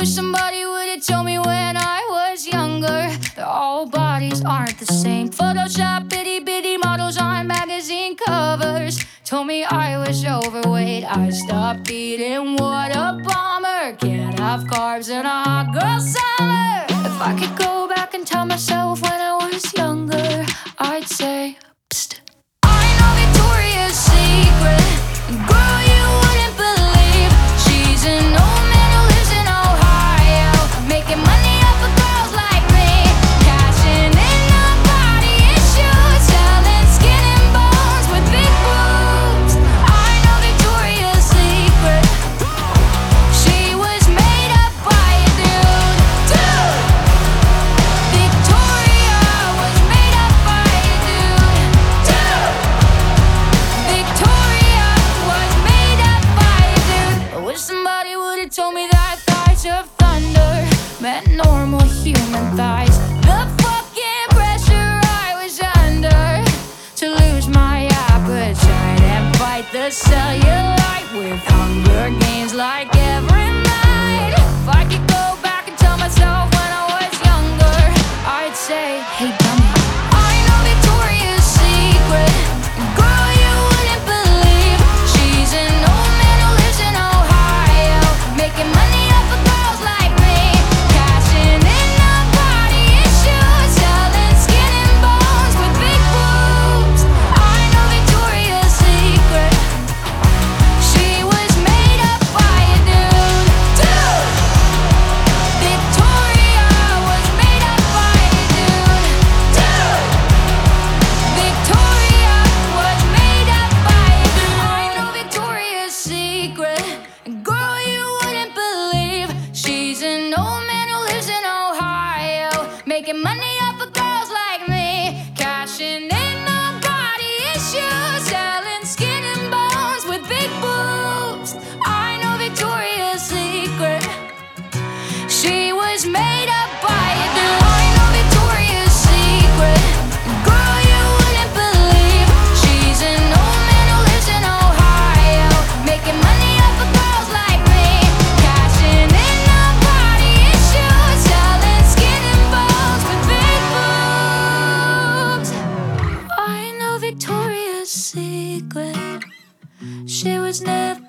wish somebody would've told me when I was younger that all bodies aren't the same. Photoshop itty bitty models on magazine covers told me I was overweight. I stopped eating, what a bummer. Can't have carbs in a hot girl summer. If I could go back and tell myself when I was younger, I'd say, psst. I know Victoria's Secret, girl, you wouldn't believe. She's an old man who lives in Ohio, making money off of girls like me, cashing in on body issues, selling skin and bones with big boobs. I know Victoria's Secret, she was made up by a dude. Victoria was made up by a dude. Victoria was made up by a dude. I wish somebody would've told me that thighs of thunder meant normal human thighs. The fucking pressure I was under to lose my appetite and fight the cellulite with Hunger Games like every night. If I could go back and tell myself when I was younger, I'd say, hey dummy, I know Victoria's Secret, girl, you wouldn't believe. She's an old man who lives in Ohio, making money off of girls like me, cashing in on body issues, selling skin and bones with big boobs. I know Victoria's Secret, she was made up by a dude. Victoria was made up by a dude. Victoria was made up by a dude. I know Victoria's Secret, girl, you wouldn't believe. She's an old man who lives in Ohio, making money off of girls like me, cashing in on body issues, selling skin and bones with big boobs. I know Victoria's Secret, she was made up by a dude. I know Victoria's Secret, girl, you wouldn't believe. She's an old man who lives in Ohio, making money off of girls like me, cashing in on body issues, selling skin and bones with big boobs. I know Victoria's Secret, she was never